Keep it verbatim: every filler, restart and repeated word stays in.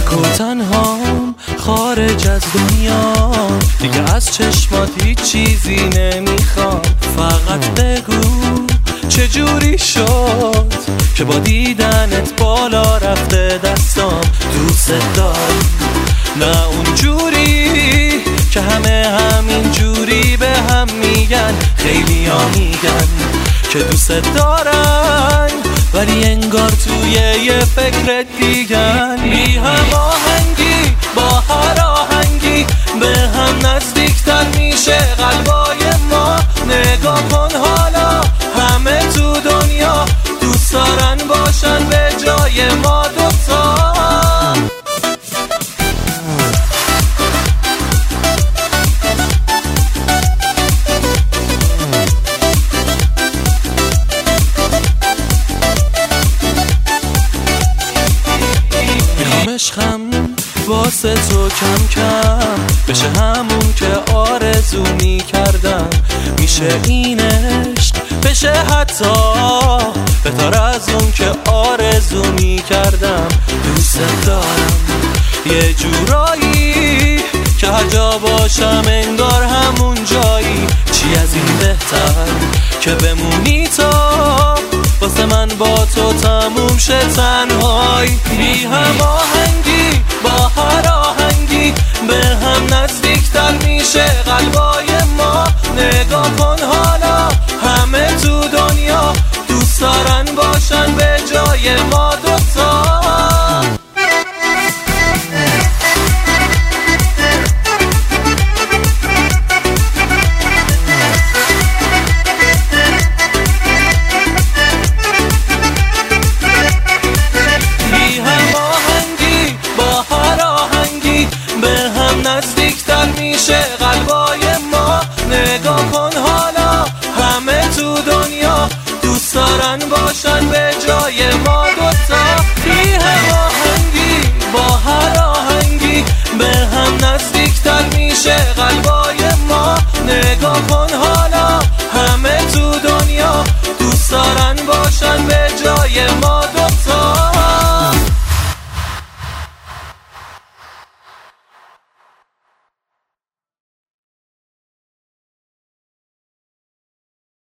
تک و تنهام خارج از دنیا، دیگه از چشمات هیچ چیزی نمیخوام. فقط بگو چجوری شد که با دیدنت بالا رفته دستام. دوست دارم نه اونجوری که همه همین جوری به هم میگن. خیلی ها میگن که دوست دارن ولی انگار توی یه فکر دیگن. بی هم آهنگی با هر آهنگی به هم نزدیکتر میشه قلبای ما. نگاه کن حالا همه تو دنیا دوست دارن باشن به جای ما دوتا. عشقم واسه تو کم کم بشه همون که آرزو می کردم. میشه این عشق بشه حتی بهتر از اون که آرزو می کردم. دوست دارم یه جورایی که هر جا باشم انگار همون جایی. چی از این بهتر که بمونی تا واسه من با تو تموم شه تنهایی. بی هم آهنگی با هر آهنگی به هم نزدیکتر میشه قلبای ما. نگاه کن حالا همه تو دنیا دوست دارن باشن به جای ما.